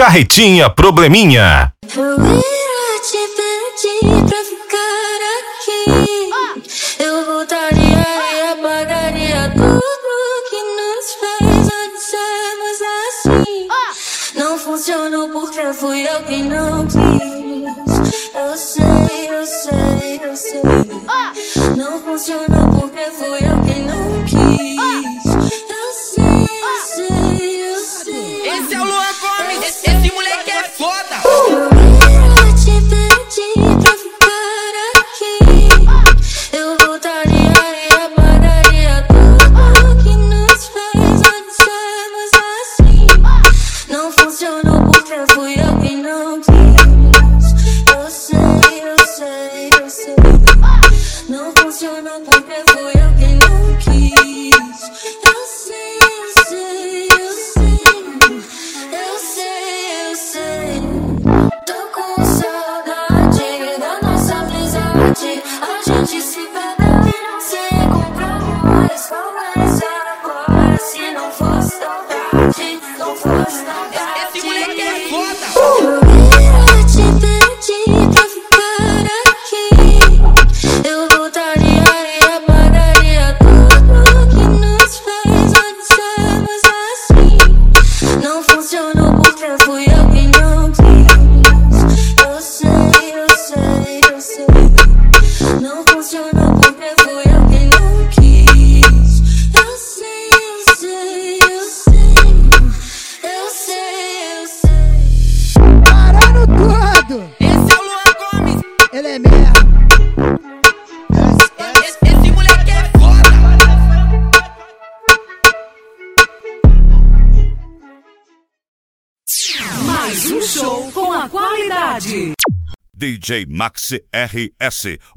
Carretinha Probleminha. Eu ia te pedir pra ficar aqui. Eu voltaria e apagaria tudo que nos fez antes sermos assim. Não funcionou porque fui eu que não quis. Eu sei, eu sei, eu sei. Não funcionou porque fui eu que não quis. Eu sei, eu sei, eu sei. Esse é o Luan Gomes, esse moleque é foda. Eu ia te pedir pra ficar aqui. Eu voltaria e apagaria tudo que nos fez antes sermos assim. Não funcionou porque fui eu que não quis. Eu sei, eu sei, eu sei. Não funcionou porque fui eu que não quis. Eu sei, eu sei, eu sei. Eu sei, eu sei. Tô com saudade da nossa amizade. A gente se perdeu e não se encontrou mais. Começa agora se não fosse saudade. Não fosse saudade. Esse moleque é foda. Eu ia te pedir pra ficar aqui. Eu voltaria e apagaria tudo que nos fez antes sermos assim. Não funcionou porque fui eu que não quis. Eu sei, eu sei, eu sei. Não funcionou porque fui eu que não quis. Eu sei, eu sei, eu sei. Eu sei, eu sei. Parando tudo! Esse é o Luan Gomes, Ele é merda! esse moleque é foda. Mais um show com a qualidade. DJ Maxi RS.